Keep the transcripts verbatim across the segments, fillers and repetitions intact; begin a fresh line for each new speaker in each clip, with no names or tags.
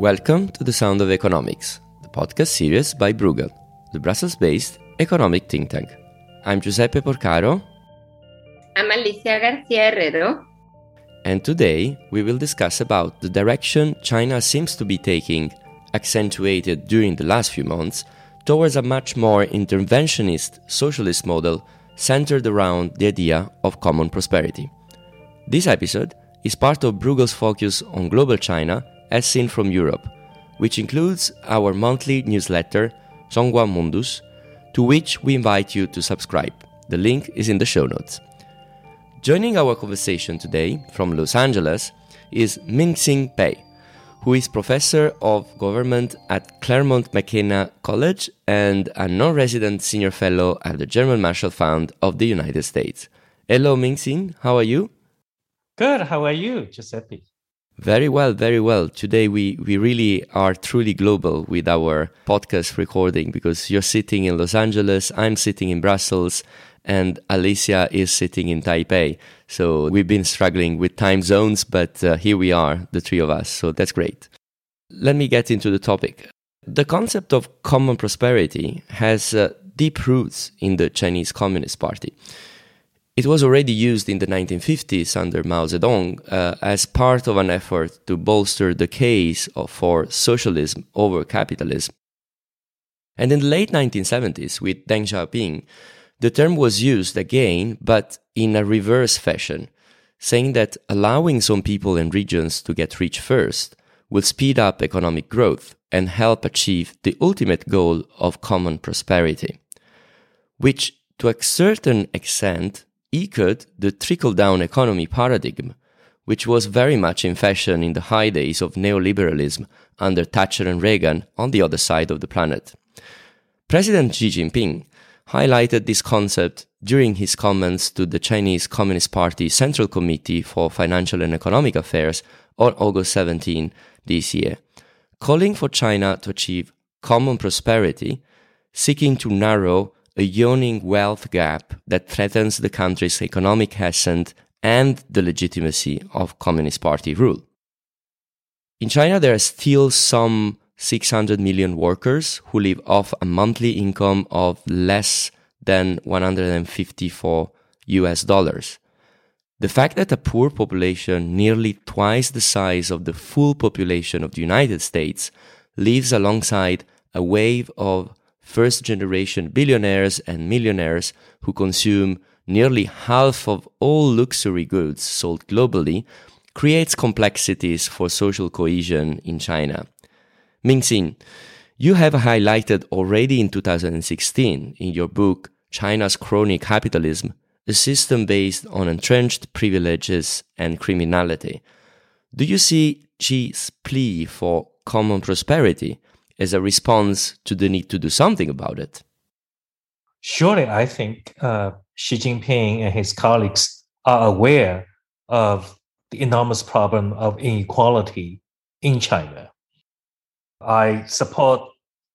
Welcome to The Sound of Economics, the podcast series by Bruegel, the Brussels-based economic think tank. I'm Giuseppe Porcaro.
I'm Alicia Garcia Herrero.
And today we will discuss about the direction China seems to be taking, accentuated during the last few months, towards a much more interventionist socialist model centered around the idea of common prosperity. This episode is part of Bruegel's focus on global China as seen from Europe, which includes our monthly newsletter, Zhonghua Mundus, to which we invite you to subscribe. The link is in the show notes. Joining our conversation today from Los Angeles is Mingxin Pei, who is professor of government at Claremont McKenna College and a non-resident senior fellow at the German Marshall Fund of the United States. Hello, Mingxin. How are you?
Good. How are you, Giuseppe?
Very well, very well. Today we, we really are truly global with our podcast recording because you're sitting in Los Angeles, I'm sitting in Brussels, and Alicia is sitting in Taipei. So we've been struggling with time zones, but uh, here we are, the three of us. So that's great. Let me get into the topic. The concept of common prosperity has uh, deep roots in the Chinese Communist Party. It was already used in the nineteen fifties under Mao Zedong uh, as part of an effort to bolster the case of, for socialism over capitalism. And in the late nineteen seventies, with Deng Xiaoping, the term was used again, but in a reverse fashion, saying that allowing some people and regions to get rich first would speed up economic growth and help achieve the ultimate goal of common prosperity, which, to a certain extent, echoed the trickle-down economy paradigm, which was very much in fashion in the high days of neoliberalism under Thatcher and Reagan on the other side of the planet. President Xi Jinping highlighted this concept during his comments to the Chinese Communist Party Central Committee for Financial and Economic Affairs on August seventeenth this year, calling for China to achieve common prosperity, seeking to narrow a yawning wealth gap that threatens the country's economic ascent and the legitimacy of Communist Party rule. In China, there are still some six hundred million workers who live off a monthly income of less than one hundred fifty-four U S dollars. The fact that a poor population nearly twice the size of the full population of the United States lives alongside a wave of first-generation billionaires and millionaires who consume nearly half of all luxury goods sold globally creates complexities for social cohesion in China. Mingxin, you have highlighted already in two thousand sixteen in your book China's Crony Capitalism, a system based on entrenched privileges and criminality. Do you see Xi's plea for common prosperity as a response to the need to do something about it?
Surely, I think uh, Xi Jinping and his colleagues are aware of the enormous problem of inequality in China. I support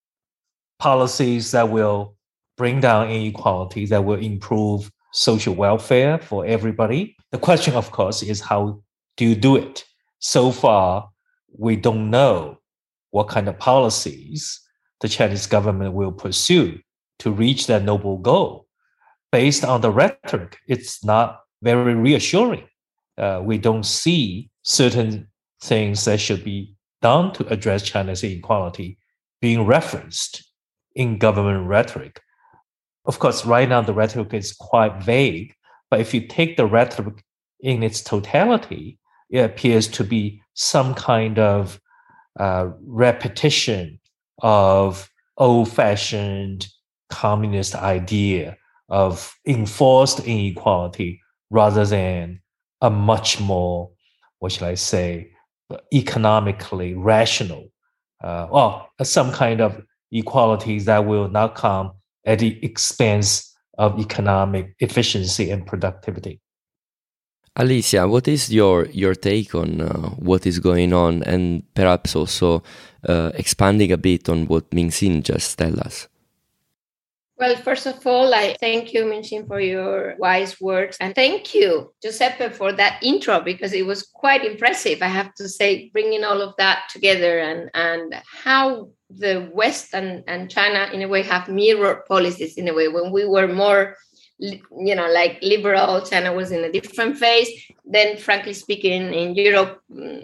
policies that will bring down inequality, that will improve social welfare for everybody. The question, of course, is how do you do it? So far, we don't know what kind of policies the Chinese government will pursue to reach that noble goal. Based on the rhetoric, it's not very reassuring. Uh, we don't see certain things that should be done to address China's inequality being referenced in government rhetoric. Of course, right now the rhetoric is quite vague, but if you take the rhetoric in its totality, it appears to be some kind of Uh, repetition of old-fashioned communist idea of enforced inequality rather than a much more, what should I say, economically rational, uh, well, some kind of equality that will not come at the expense of economic efficiency and productivity.
Alicia, what is your, your take on uh, what is going on, and perhaps also uh, expanding a bit on what Mingxin just tell us?
Well, first of all, I thank you, Minxin, for your wise words. And thank you, Giuseppe, for that intro, because it was quite impressive, I have to say, bringing all of that together and, and how the West and, and China, in a way, have mirrored policies in a way. When we were more, you know, like liberal, China was in a different phase. Then, frankly speaking, in Europe,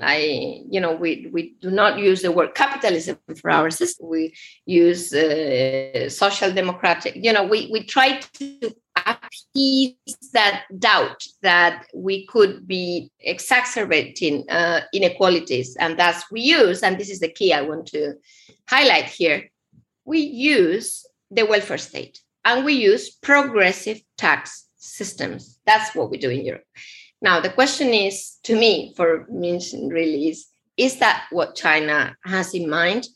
I, you know, we, we do not use the word capitalism for our system. We use uh, social democratic. You know, we, we try to appease that doubt that we could be exacerbating uh, inequalities. And thus we use, and this is the key I want to highlight here, we use the welfare state and we use progressive tax systems. That's what we do in Europe. Now, the question is, to me, for Minxin really is, is that what China has in mind?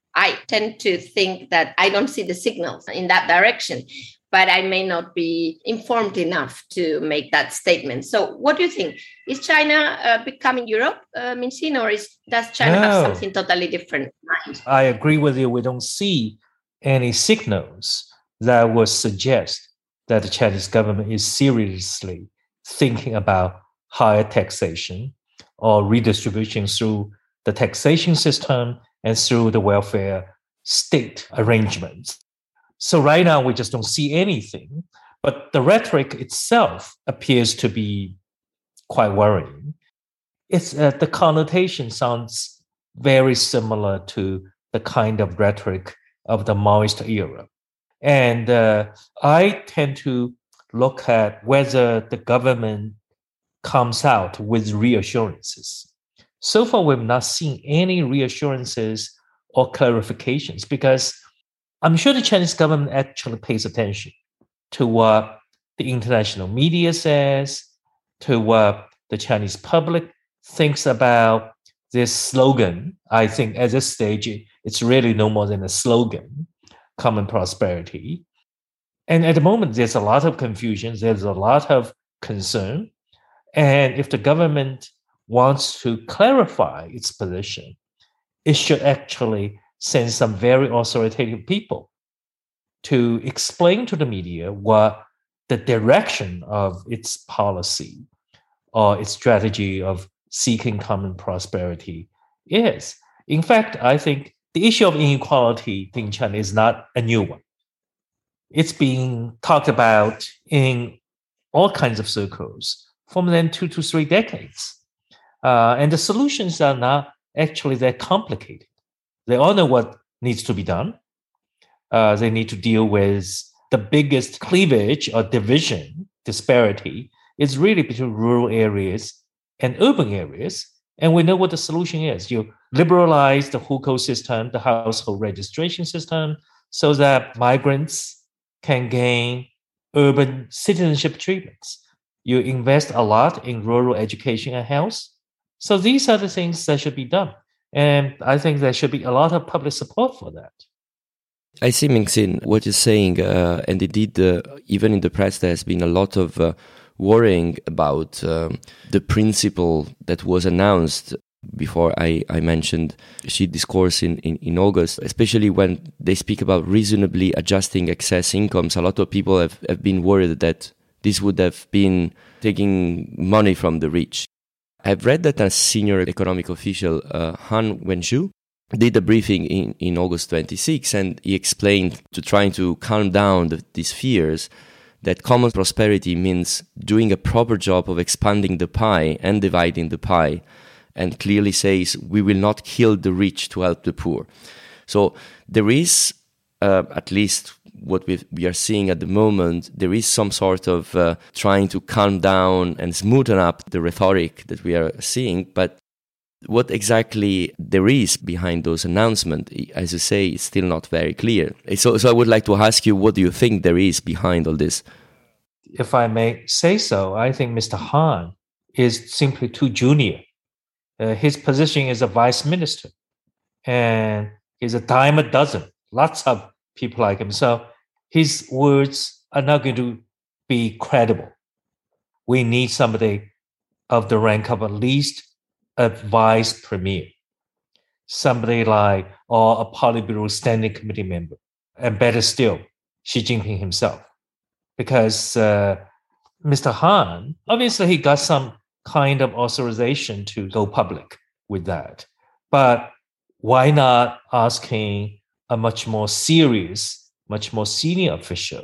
I tend to think that I don't see the signals in that direction, but I may not be informed enough to make that statement. So what do you think? Is China uh, becoming Europe, uh, Minxin, or is, does China
No.
have something totally different in mind?
I agree with you. We don't see any signals that would suggest that the Chinese government is seriously thinking about higher taxation or redistribution through the taxation system and through the welfare state arrangements. So right now, we just don't see anything. But the rhetoric itself appears to be quite worrying. It's uh, the connotation sounds very similar to the kind of rhetoric of the Maoist era. And uh, I tend to look at whether the government comes out with reassurances. So far, we've not seen any reassurances or clarifications because I'm sure the Chinese government actually pays attention to what the international media says, to what the Chinese public thinks about this slogan. I think at this stage, it's really no more than a slogan, common prosperity. And at the moment, there's a lot of confusion. There's a lot of concern. And if the government wants to clarify its position, it should actually send some very authoritative people to explain to the media what the direction of its policy or its strategy of seeking common prosperity is. In fact, I think the issue of inequality in China is not a new one. It's being talked about in all kinds of circles for more than two to three decades. Uh, and the solutions are not actually that complicated. They all know what needs to be done. Uh, they need to deal with the biggest cleavage or division, disparity, is really between rural areas and urban areas. And we know what the solution is. You liberalize the hukou system, the household registration system, so that migrants can gain urban citizenship treatments. You invest a lot in rural education and health. So these are the things that should be done. And I think there should be a lot of public support for that.
I see, Minxin, what you're saying, uh, and indeed, uh, even in the press, there has been a lot of uh, worrying about um, the principle that was announced before I, I mentioned Xi discourse in, in, in August, especially when they speak about reasonably adjusting excess incomes. A lot of people have, have been worried that this would have been taking money from the rich. I've read that a senior economic official, uh, Han Wenzhou, did a briefing in, in August twenty-sixth, and he explained to trying to calm down the, these fears that common prosperity means doing a proper job of expanding the pie and dividing the pie, and clearly says we will not kill the rich to help the poor. So there is, uh, at least what we we are seeing at the moment, there is some sort of uh, trying to calm down and smoothen up the rhetoric that we are seeing. But what exactly there is behind those announcements, as you say, is still not very clear. So, so I would like to ask you, what do you think there is behind all this?
If I may say so, I think Mister Han is simply too junior. Uh, his position is a vice minister, and he's a dime a dozen. Lots of people like him. So his words are not going to be credible. We need somebody of the rank of at least a vice premier, somebody like, or a Politburo standing committee member, and better still, Xi Jinping himself. Because uh, Mister Han, obviously he got some kind of authorization to go public with that. But why not asking a much more serious, much more senior official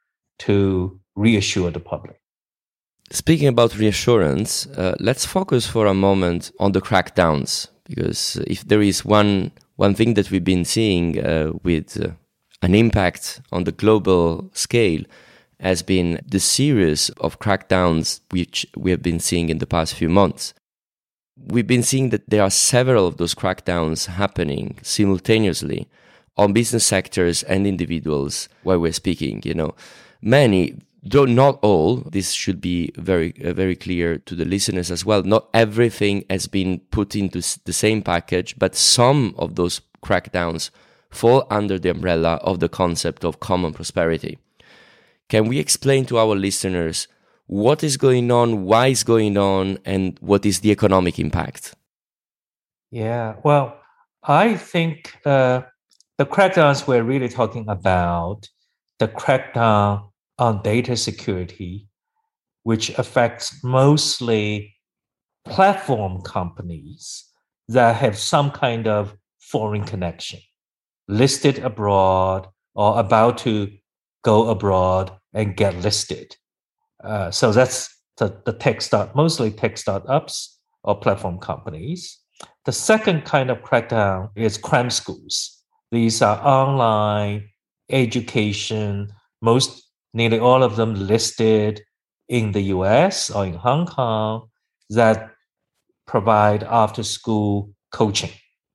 to reassure the public?
Speaking about reassurance, uh, let's focus for a moment on the crackdowns, because if there is one one thing that we've been seeing uh, with uh, an impact on the global scale has been the series of crackdowns which we have been seeing in the past few months. We've been seeing that there are several of those crackdowns happening simultaneously on business sectors and individuals while we're speaking. You know, many, though not all, this should be very, uh, very clear to the listeners as well. Not everything has been put into the same package, but some of those crackdowns fall under the umbrella of the concept of common prosperity. Can we explain to our listeners what is going on, why it's going on, and what is the economic impact?
Yeah, well, I think uh, the crackdowns we're really talking about, the crackdown on data security, which affects mostly platform companies that have some kind of foreign connection, listed abroad or about to go abroad and get listed. Uh, so that's the, the tech start, mostly tech startups or platform companies. The second kind of crackdown is crime schools. These are online education, most, nearly all of them listed in the U S or in Hong Kong, that provide after-school coaching.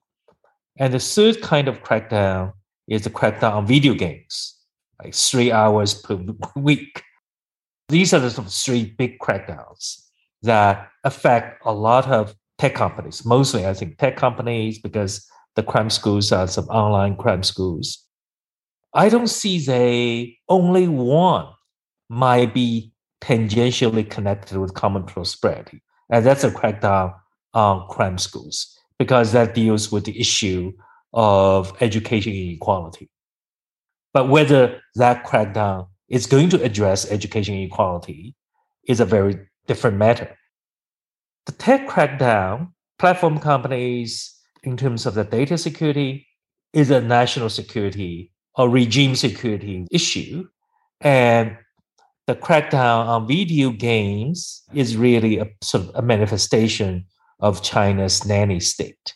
And the third kind of crackdown is the crackdown on video games, like three hours per week. These are the three big crackdowns that affect a lot of tech companies, mostly, I think, tech companies, because the crime schools are some online crime schools. I don't see they only one might be tangentially connected with common prosperity. And that's a crackdown on crime schools, because that deals with the issue of education inequality. But whether that crackdown is going to address education inequality is a very different matter. The tech crackdown, platform companies, in terms of the data security, is a national security or regime security issue. And the crackdown on video games is really a sort of a manifestation of China's nanny state.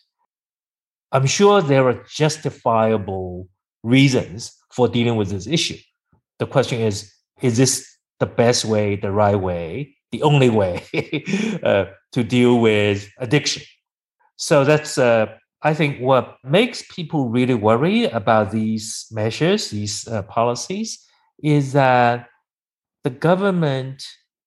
I'm sure there are justifiable reasons for dealing with this issue. The question is, is this the best way, the right way, the only way uh, to deal with addiction? So that's, uh, I think, what makes people really worry about these measures, these uh, policies, is that the government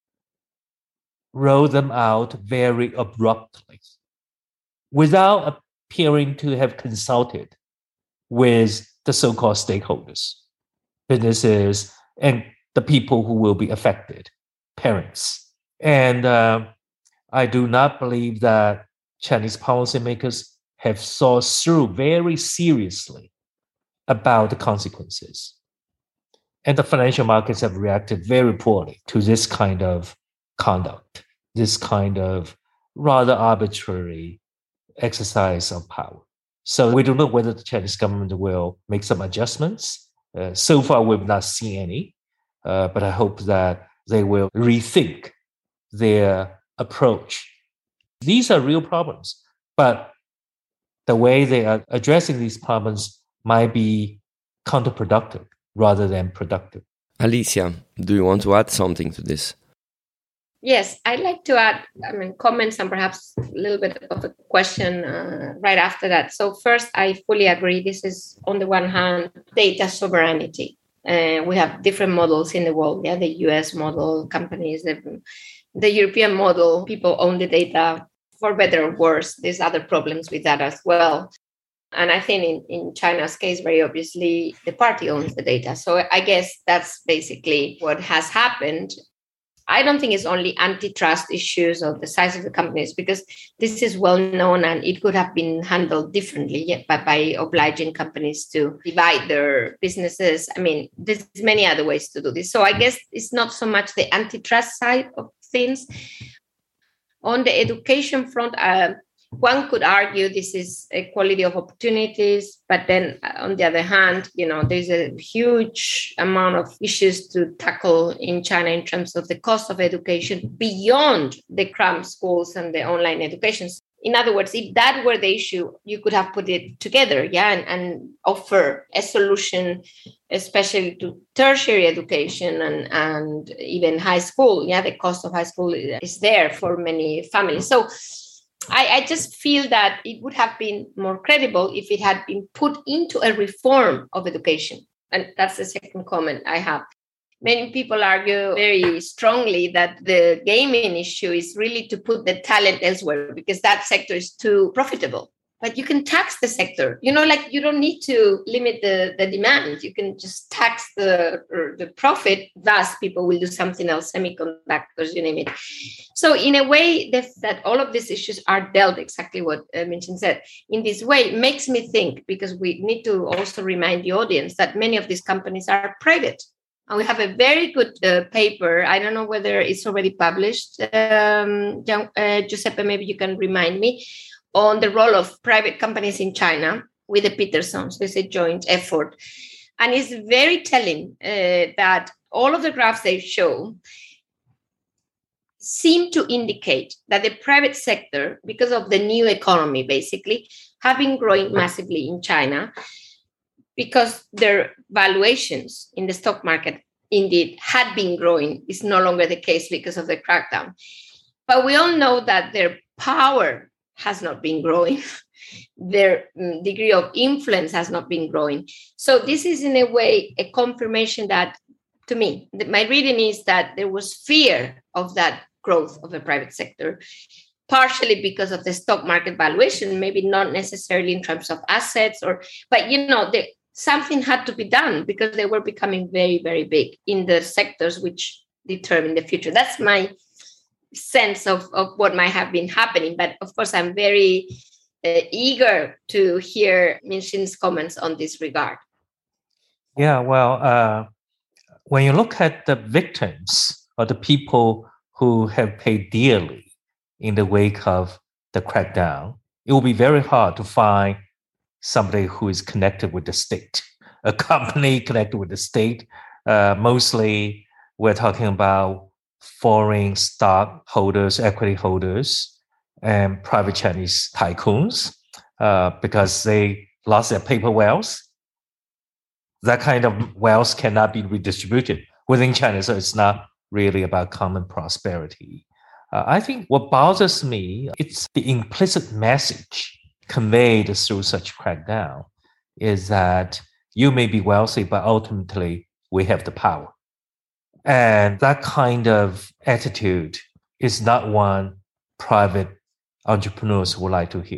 rolled them out very abruptly without appearing to have consulted with the so-called stakeholders, businesses, and the people who will be affected, parents. And uh, I do not believe that Chinese policymakers have thought through very seriously about the consequences. And the financial markets have reacted very poorly to this kind of conduct, this kind of rather arbitrary exercise of power. So we don't know whether the Chinese government will make some adjustments. Uh, so far, we've not seen any, uh, but I hope that they will rethink their approach. These are real problems, but the way they are addressing these problems might be counterproductive rather than productive.
Alicia, do you want to add something to this?
Yes, I'd like to add, I mean, comments and perhaps a little bit of a question uh, right after that. So first, I fully agree. This is, on the one hand, data sovereignty. Uh, we have different models in the world. Yeah, the U S model, companies, the, the European model, people own the data, for better or worse. There's other problems with that as well. And I think in, in China's case, very obviously, the party owns the data. So I guess that's basically what has happened. I don't think it's only antitrust issues or the size of the companies, because this is well known and it could have been handled differently by, by obliging companies to divide their businesses. I mean, there's many other ways to do this. So I guess it's not so much the antitrust side of things. On the education front, uh, one could argue this is equality of opportunities, but then on the other hand, you know, there's a huge amount of issues to tackle in China in terms of the cost of education beyond the cram schools and the online education. In other words, if that were the issue, you could have put it together, yeah, and, and offer a solution, especially to tertiary education and, and even high school. Yeah, the cost of high school is there for many families. So I, I just feel that it would have been more credible if it had been put into a reform of education. And that's the second comment I have. Many people argue very strongly that the gaming issue is really to put the talent elsewhere because that sector is too profitable. But you can tax the sector. You know, like you don't need to limit the, the demand. You can just tax the, the profit. Thus, people will do something else, semiconductors, you name it. So in a way, that, that all of these issues are dealt exactly what uh, Min-Shin said. In this way, it makes me think, because we need to also remind the audience that many of these companies are private. And we have a very good uh, paper. I don't know whether it's already published. Um, uh, Giuseppe, maybe you can remind me, on the role of private companies in China with the Petersons. It's a joint effort. And it's very telling uh, that all of the graphs they show seem to indicate that the private sector, because of the new economy, basically, have been growing massively in China because their valuations in the stock market indeed had been growing. It's no longer the case because of the crackdown. But we all know that their power has not been growing. Their um, degree of influence has not been growing. So this is in a way a confirmation that, to me, that my reading is that there was fear of that growth of the private sector, partially because of the stock market valuation, maybe not necessarily in terms of assets, or, but you know, the, something had to be done because they were becoming very, very big in the sectors which determine the future. That's my sense of, of what might have been happening. But of course, I'm very uh, eager to hear Min-Shin's comments on this regard.
Yeah, well, uh, when you look at the victims or the people who have paid dearly in the wake of the crackdown, it will be very hard to find somebody who is connected with the state, a company connected with the state. Uh, mostly, we're talking about foreign stockholders, equity holders, and private Chinese tycoons, uh, because they lost their paper wealth. That kind of wealth cannot be redistributed within China, so it's not really about common prosperity. Uh, I think what bothers me, it's the implicit message conveyed through such crackdown, is that you may be wealthy, but ultimately we have the power. And that kind of attitude is not one private entrepreneurs would like to hear.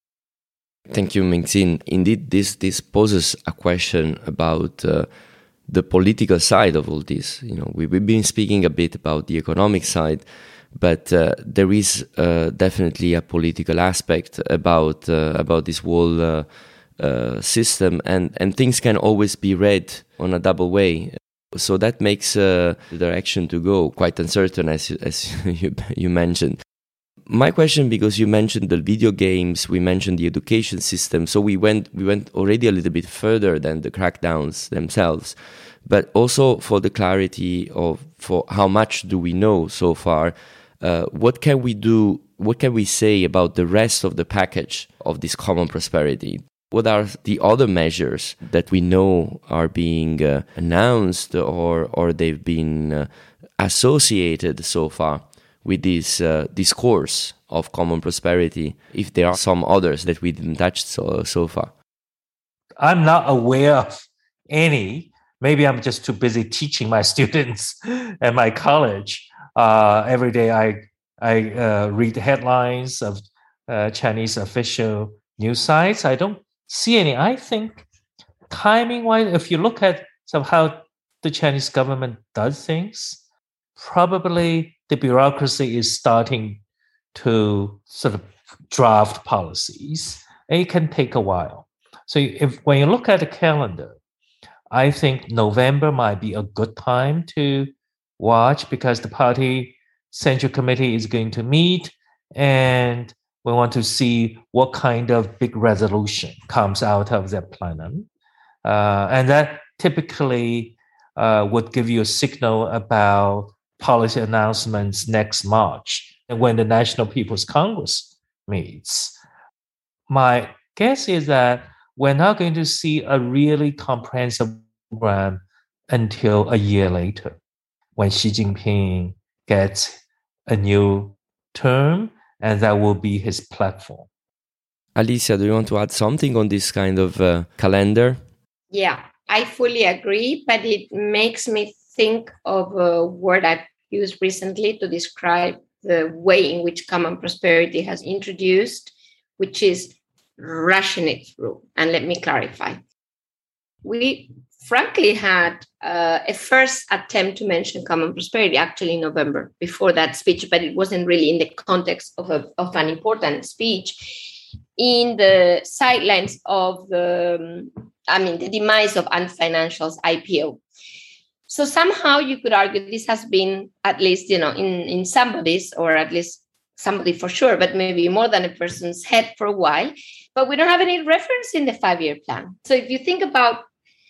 Thank you, Min-Shin. Indeed, this this poses a question about uh, the political side of all this. You know, we, we've been speaking a bit about the economic side, but uh, there is uh, definitely a political aspect about uh, about this whole uh, uh, system, and and things can always be read on a double way. So that makes uh, the direction to go quite uncertain, as as you, you mentioned. My question, because you mentioned the video games, we mentioned the education system, so we went we went already a little bit further than the crackdowns themselves, but also for the clarity of for how much do we know so far, uh, what can we do, what can we say about the rest of the package of this common prosperity? What are the other measures that we know are being uh, announced or or they've been uh, associated so far with this uh, discourse of common prosperity, if there are some others that we didn't touch so, so far?
I'm not aware of any. Maybe I'm just too busy teaching my students at my college. Uh, every day I, I uh, read headlines of uh, Chinese official news sites. I don't see any. I think timing-wise, if you look at somehow the Chinese government does things, probably the bureaucracy is starting to sort of draft policies. And it can take a while. So if when you look at the calendar, I think November might be a good time to watch because the party central committee is going to meet and we want to see what kind of big resolution comes out of their plenum. Uh, and that typically uh, would give you a signal about policy announcements next March when the National People's Congress meets. My guess is that we're not going to see a really comprehensive program until a year later when Xi Jinping gets a new term, and that will be his platform.
Alicia, do you want to add something on this kind of uh, calendar?
Yeah, I fully agree, but it makes me think of a word I've used recently to describe the way in which Common Prosperity has introduced, which is rushing it through. And let me clarify. We frankly had uh, a first attempt to mention Common Prosperity actually in November before that speech, but it wasn't really in the context of, a, of an important speech in the sidelines of the, I mean, the demise of Ant Financial's I P O. So somehow you could argue this has been at least, you know, in, in somebody's, or at least somebody for sure, but maybe more than a person's head for a while, but we don't have any reference in the five-year plan. So if you think about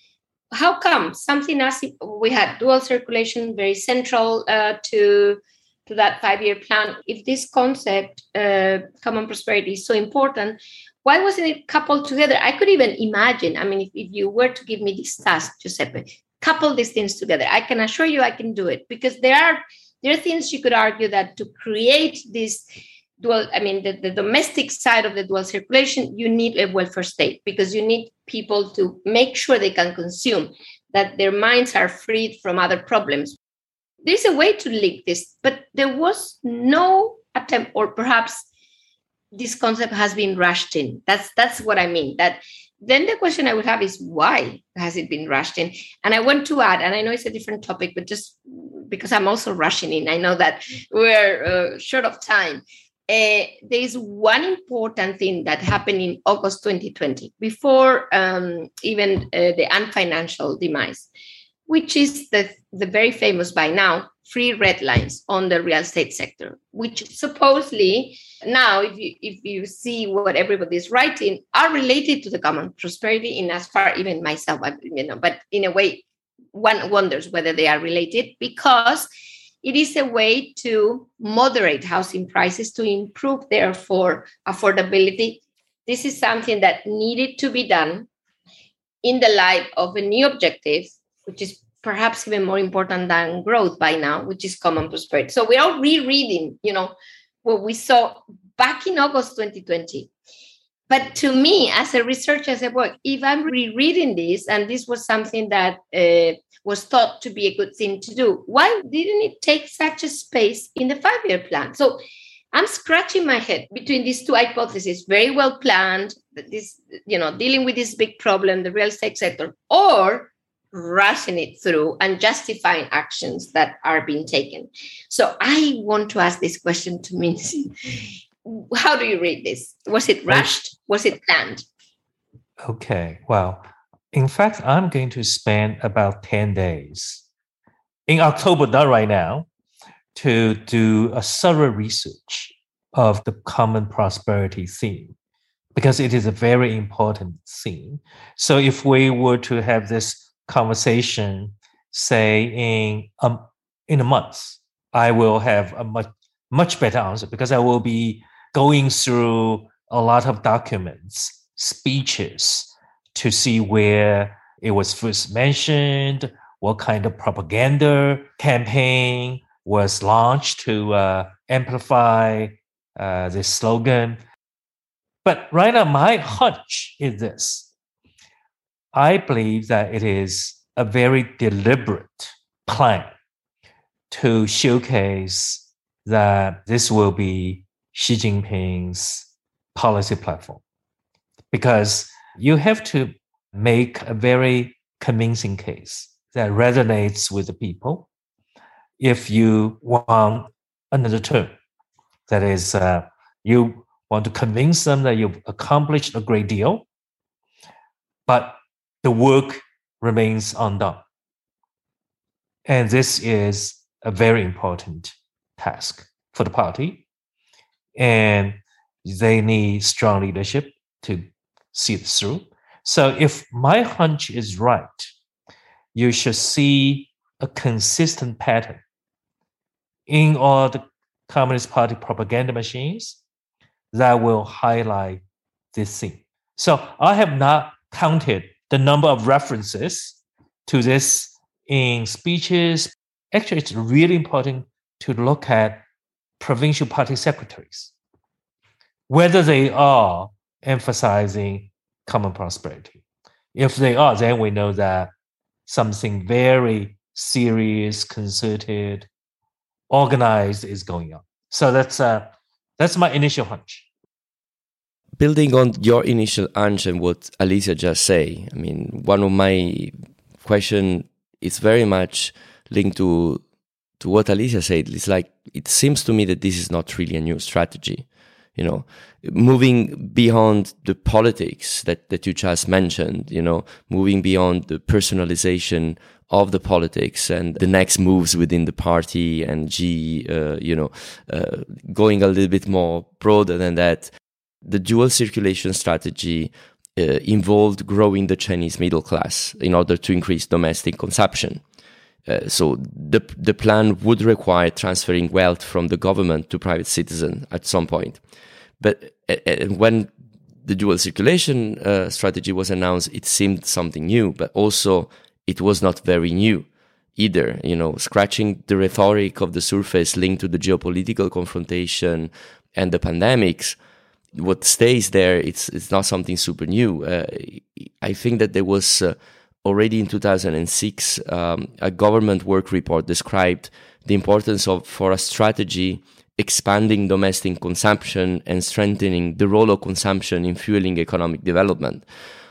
how come something as we had dual circulation very central uh, to, to that five-year plan, if this concept, uh, Common Prosperity, is so important, why wasn't it coupled together? I could even imagine, I mean, if, if you were to give me this task, Giuseppe, couple these things together, I can assure you I can do it, because there are there are things you could argue that to create this dual, I mean, the, the domestic side of the dual circulation, you need a welfare state, because you need people to make sure they can consume, that their minds are freed from other problems. There's a way to link this, but there was no attempt, or perhaps this concept has been rushed in. That's that's what I mean. That then the question I would have is, why has it been rushed in? And I want to add, and I know it's a different topic, but just because I'm also rushing in, I know that we're uh, short of time. Uh, there's one important thing that happened in August twenty twenty, before um, even uh, the Ant Financial demise, which is the, the very famous by now free red lines on the real estate sector, which supposedly now, if you if you see what everybody is writing, are related to the Common Prosperity in as far, even myself, I, you know, but in a way, one wonders whether they are related, because it is a way to moderate housing prices, to improve, therefore, affordability. This is something that needed to be done in the light of a new objective, which is perhaps even more important than growth by now, which is Common Prosperity. So we're all rereading, you know, what we saw back in August twenty twenty. But to me, as a researcher, as a work, if I'm rereading this, and this was something that uh, was thought to be a good thing to do, why didn't it take such a space in the five-year plan? So I'm scratching my head between these two hypotheses, very well planned, this, you know, dealing with this big problem, the real estate sector, or rushing it through and justifying actions that are being taken. So I want to ask this question to Minxin. How do you read this? Was it rushed? Was it planned?
Okay, well, in fact, I'm going to spend about ten days in October, not right now, to do a thorough research of the Common Prosperity theme, because it is a very important theme. So if we were to have this conversation, say in um, in a month, I will have a much much better answer, because I will be going through a lot of documents, speeches, to see where it was first mentioned, what kind of propaganda campaign was launched to uh, amplify uh, this slogan. But right now, my hunch is this. I believe that it is a very deliberate plan to showcase that this will be Xi Jinping's policy platform, because you have to make a very convincing case that resonates with the people. if you want another term. That is, uh, you want to convince them that you've accomplished a great deal, but the work remains undone. And this is a very important task for the party. And they need strong leadership to see it through. So if my hunch is right, you should see a consistent pattern in all the Communist Party propaganda machines that will highlight this thing. So I have not counted the number of references to this in speeches. Actually, it's really important to look at provincial party secretaries, whether they are emphasizing common prosperity. If they are, then we know that something very serious, concerted, organized is going on. So that's uh, that's my initial hunch.
Building on your initial hunch and what Alicia just said, I mean, one of my question is very much linked to to what Alicia said. It's like, it seems to me that this is not really a new strategy. You know, moving beyond the politics that, that you just mentioned, you know, moving beyond the personalization of the politics and the next moves within the party and G, uh, you know, uh, going a little bit more broader than that. The dual circulation strategy uh, involved growing the Chinese middle class in order to increase domestic consumption. Uh, so the the plan would require transferring wealth from the government to private citizens at some point. But uh, when the dual circulation uh, strategy was announced, it seemed something new, but also it was not very new either. You know, scratching the rhetoric of the surface linked to the geopolitical confrontation and the pandemics, what stays there, it's it's not something super new. Uh, I think that there was uh, already in two thousand six um, a government work report described the importance of for a strategy expanding domestic consumption and strengthening the role of consumption in fueling economic development.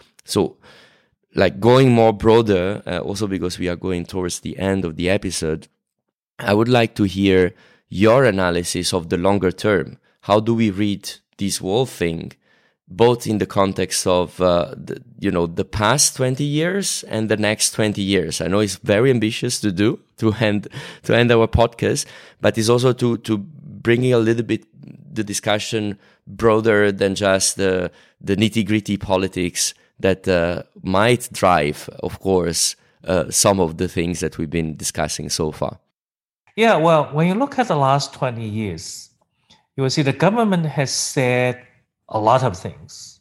So, like going more broader, uh, also because we are going towards the end of the episode, I would like to hear your analysis of the longer term. How do we read this whole thing, both in the context of, uh, the, you know, the past twenty years and the next twenty years? I know it's very ambitious to do, to end, to end our podcast, but it's also to, to bringing a little bit the discussion broader than just the, the nitty-gritty politics that uh, might drive, of course, uh, some of the things that we've been discussing so far.
Yeah, well, when you look at the last twenty years, you will see the government has said a lot of things,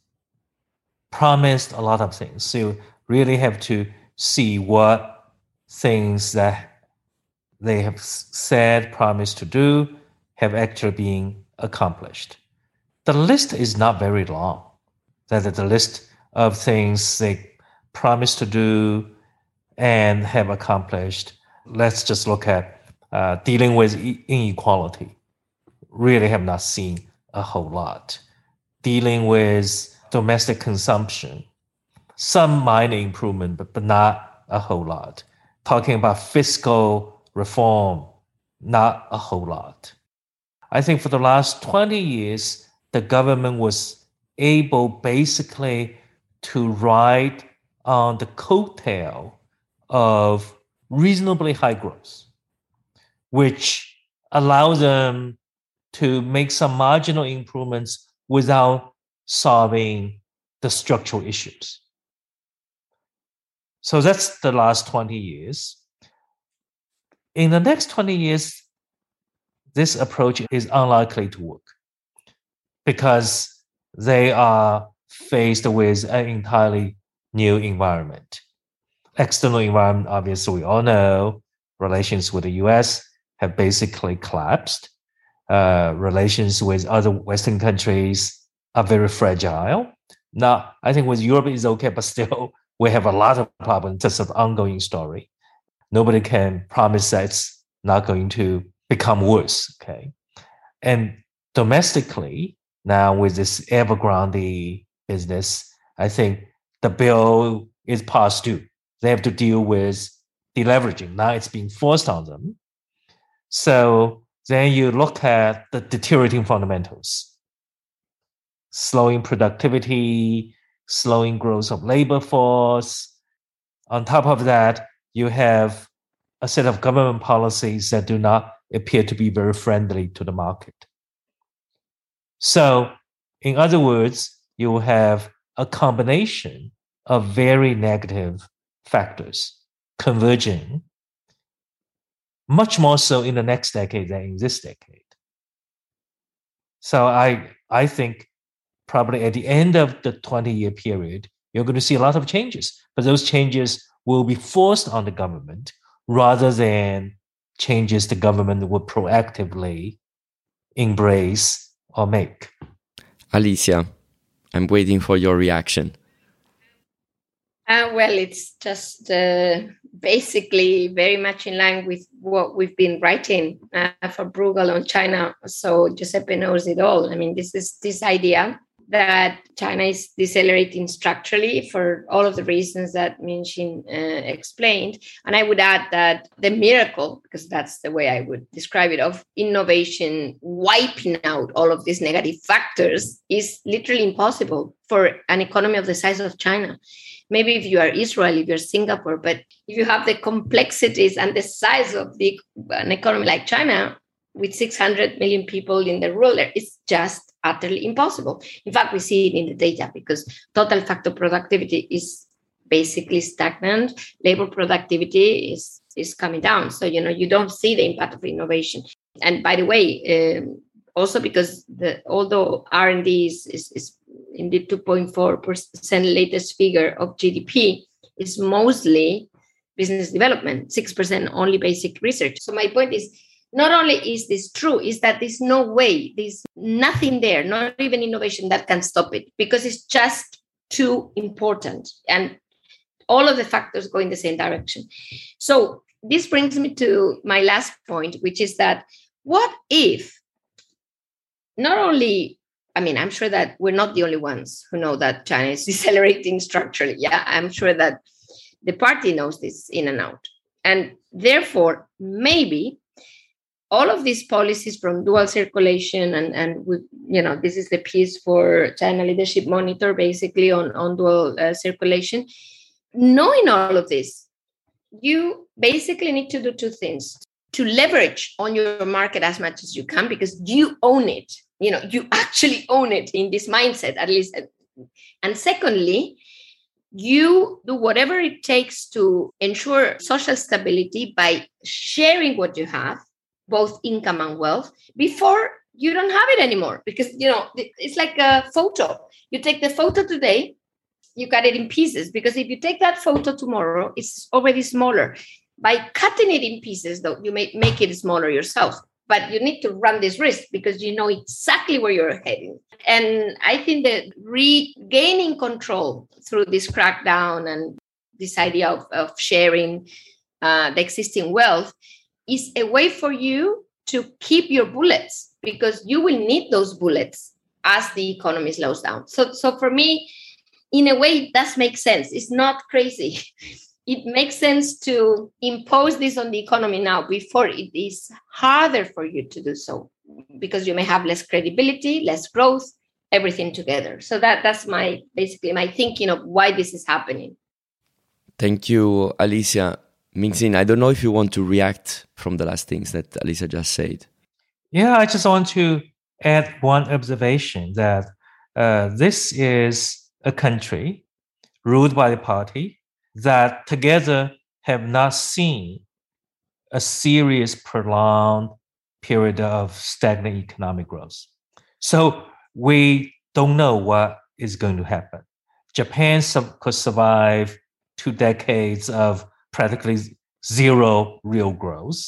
promised a lot of things. So you really have to see what things that they have said, promised to do, have actually been accomplished. The list is not very long. That is the list of things they promised to do and have accomplished. Let's just look at uh, dealing with inequality. Really have not seen a whole lot. Dealing with domestic consumption, some minor improvement, but, but not a whole lot. Talking about fiscal reform, not a whole lot. I think for the last twenty years, the government was able basically to ride on the coattail of reasonably high growth, which allows them to make some marginal improvements without solving the structural issues. So that's the last twenty years. In the next twenty years, this approach is unlikely to work because they are faced with an entirely new environment. External environment, obviously, we all know, relations with the U S have basically collapsed. Uh, relations with other Western countries are very fragile. Now, I think with Europe is okay, but still we have a lot of problems. It's an ongoing story. Nobody can promise that it's not going to become worse, okay? And domestically, now with this Evergrande business, I think the bill is past due. They have to deal with deleveraging. Now it's being forced on them. So then you look at the deteriorating fundamentals, slowing productivity, slowing growth of labor force. On top of that, you have a set of government policies that do not appear to be very friendly to the market. So, in other words, you have a combination of very negative factors converging, much more so in the next decade than in this decade. So I, I think probably at the end of the twenty-year period, you're going to see a lot of changes, but those changes will be forced on the government rather than changes the government would proactively embrace or make.
Alicia, I'm waiting for your reaction.
Uh, well, it's just uh, basically very much in line with what we've been writing uh, for Bruegel on China. So Giuseppe knows it all. I mean, this is this idea that China is decelerating structurally for all of the reasons that Minxin uh, explained. And I would add that the miracle, because that's the way I would describe it, of innovation wiping out all of these negative factors is literally impossible for an economy of the size of China. Maybe if you are Israel, if you're Singapore, but if you have the complexities and the size of the, an economy like China, with six hundred million people in the rural area, it's just utterly impossible. In fact, we see it in the data because total factor productivity is basically stagnant. Labor productivity is, is coming down. So, you know, you don't see the impact of innovation. And by the way, um, also because the although R and D is, is, is in the two point four percent latest figure of G D P, is mostly business development, six percent only basic research. So my point is, not only is this true, is that there's no way, there's nothing there, not even innovation that can stop it, because it's just too important. And all of the factors go in the same direction. So this brings me to my last point, which is that what if not only, I mean, I'm sure that we're not the only ones who know that China is decelerating structurally. Yeah, I'm sure that the party knows this in and out. And therefore, maybe all of these policies from dual circulation and, and we, you know, this is the piece for China Leadership Monitor, basically on, on dual uh, circulation. Knowing all of this, you basically need to do two things. To leverage on your market as much as you can, because you own it. You know, you actually own it in this mindset, at least. And secondly, you do whatever it takes to ensure social stability by sharing what you have, both income and wealth, before you don't have it anymore. Because, you know, it's like a photo. You take the photo today, you cut it in pieces, because if you take that photo tomorrow, it's already smaller. By cutting it in pieces, though, you may make it smaller yourself. But you need to run this risk because you know exactly where you're heading. And I think that regaining control through this crackdown and this idea of, of sharing uh, the existing wealth is a way for you to keep your bullets, because you will need those bullets as the economy slows down. So, so for me, in a way, it does make sense. It's not crazy. It makes sense to impose this on the economy now before it is harder for you to do so, because you may have less credibility, less growth, everything together. So that, that's my basically my thinking of why this is happening.
Thank you, Alicia. Minxin, I don't know if you want to react from the last things that Alicia just said.
Yeah, I just want to add one observation that uh, this is a country ruled by the party that together have not seen a serious, prolonged period of stagnant economic growth. So we don't know what is going to happen. Japan could survive two decades of practically zero real growth.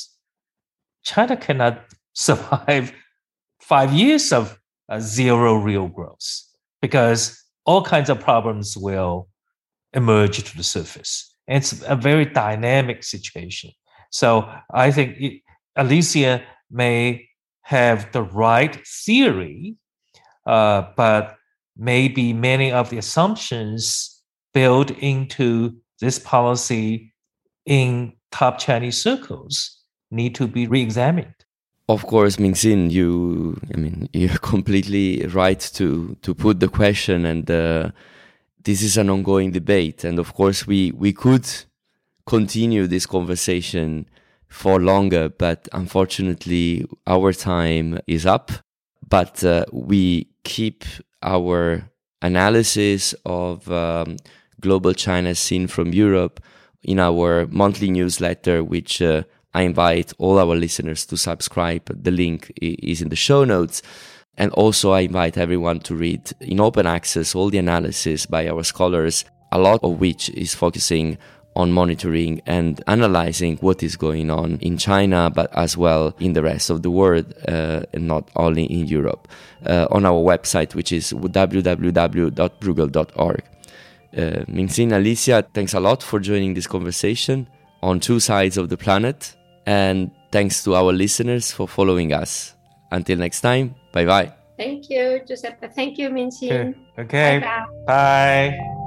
China cannot survive five years of uh, zero real growth, because all kinds of problems will emerge to the surface. And it's a very dynamic situation. So I think it, Alicia may have the right theory, uh, but maybe many of the assumptions built into this policy in top Chinese circles need to be re-examined.
of course, Mingxin, you, I mean, you're completely right to, to put the question, and uh, this is an ongoing debate. And of course, we, we could continue this conversation for longer, but unfortunately, our time is up. But uh, we keep our analysis of um, global China scene from Europe in our monthly newsletter, which uh, I invite all our listeners to subscribe. The link is in the show notes. And also I invite everyone to read in open access all the analysis by our scholars, a lot of which is focusing on monitoring and analyzing what is going on in China, but as well in the rest of the world, uh, and not only in Europe, uh, on our website, which is w w w dot bruegel dot org. Uh, Mingxin, Alicia, thanks a lot for joining this conversation on two sides of the planet. And thanks to our listeners for following us. Until next time, bye-bye.
Thank you, Giuseppe. Thank you, Mingxin.
Okay, okay. Bye.